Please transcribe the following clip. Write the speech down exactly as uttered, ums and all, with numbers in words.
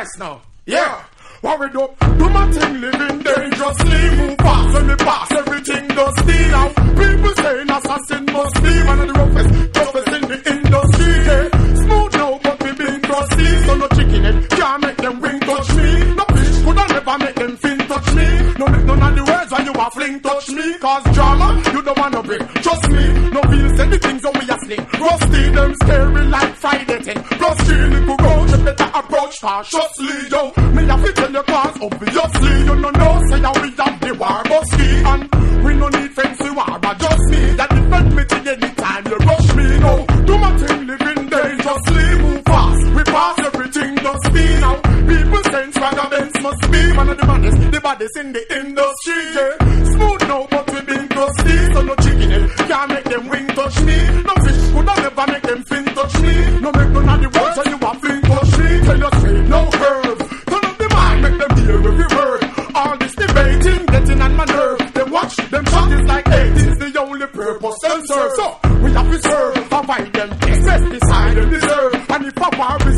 nice now. Yeah. Worried up, do my thing, living dangerously. Move fast when me pass, everything dusty now. People saying assassin must be one of the roughest, toughest in the industry. Yeah. Smooth now, but we been crusty. So no chicken head can't make them wing touch me. No fish coulda never make them fin touch me. No make none of the words when you a fling touch me. Cause drama, you don't wanna bring. Trust me, no feel say the things that we a sling. Rusty, them scary like Friday ten. Plus three little road, you better approach cautiously, yo. Me have to tell you cause obviously you no know say how we have the war busty. And we no need fancy war, but just me that defend me till anytime you rush me, no. Do my thing, living dangerously, move fast. We pass everything dusty now. People saying swagger Benz must be one of the baddest, the baddest in the industry, yeah. Smooth now, but we been crusty. So no chicken head can't make them wing touch me. No fish coulda never make them fin touch me. No make none of the words when you a fling touch me. Tell you straight, no curve. Turn up the mind, make them hear every word. All this debating, getting on my nerve. Them watch, them shot is like hate is the only purpose them serve. So we have to serve, avoid them, express the side they deserve. And if a war